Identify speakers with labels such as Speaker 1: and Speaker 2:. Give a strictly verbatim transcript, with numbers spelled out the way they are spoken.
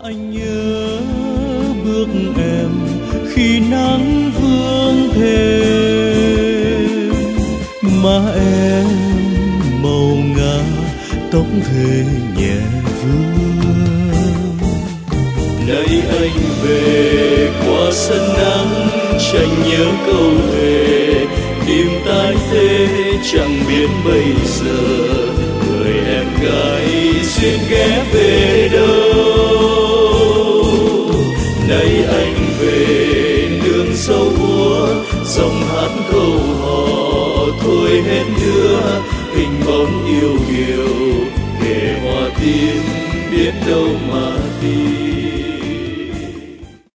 Speaker 1: Anh nhớ bước em khi nắng vương thêm, má em màu ngà tóc thề nhẹ vương. Nay anh về qua sân nắng, tranh nhớ câu thề tim tái tê chẳng biết bây giờ người em gái duyên ghé về đâu. Nay anh về nương dâu úa, giọng hát câu hò thôi hết nữa, hình bóng yêu kiều kề hoa tím biết đâu mà